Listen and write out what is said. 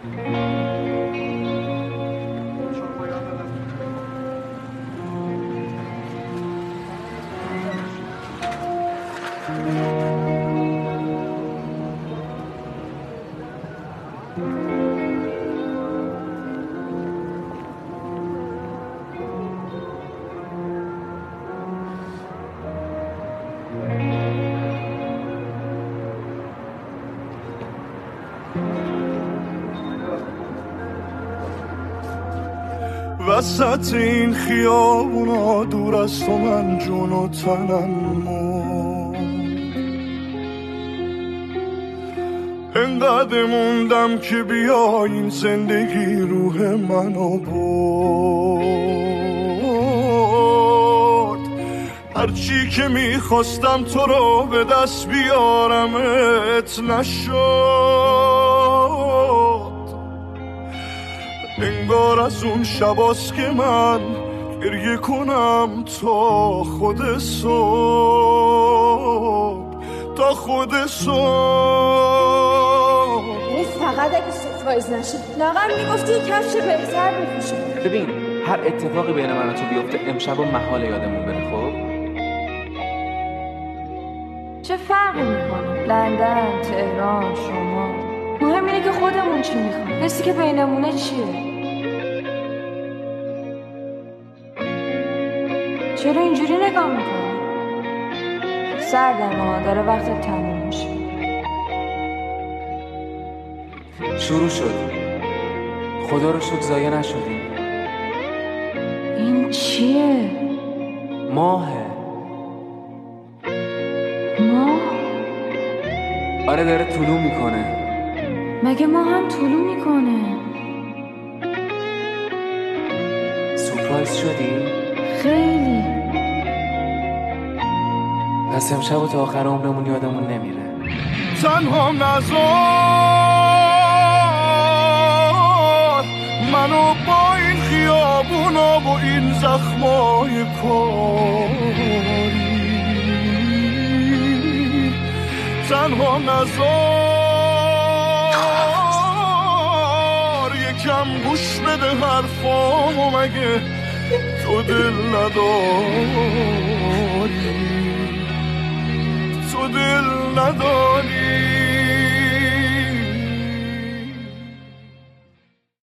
وسط این خیابونا دور از تو من جون و تنم موند، انقدر موندم که بیا این زندگی روح منو برد. هرچی که میخواستم تو رو به دست بیارمت نشد. انگار از اون شباست که من گریه کنم تا خود صبح، تا خود صبح. فقط اگه سورپرایز نشه لاغر میگفتی کفش بهتر بپوشم. ببین هر اتفاقی بین من و تو بیفته امشب و محال یادمون بره. خب چه فرقی میکنه لندن، تهران، شما؟ مهم اینه که خودمون چی میخوایم، حسی که بینمونه چیه. چرا اینجوری نگاه میکنی؟ سردم ها، داره وقتت تموم میشه. شروع شد، خدا رو شکر ضایع نشدیم. این چیه؟ ماهه. ماه؟ آره داره طلوع میکنه. مگه ما هم طلوع میکنه؟ سورپرایز شدی؟ خیلی. پس امشب و تا آخر عمرمون یادمون نمیره. تنها نذار منو با این خیابونا و این زخمای کاری، تنها نذار یکم گوش بده حرفامو، مگه تو دل نداری؟ تو دل نداری؟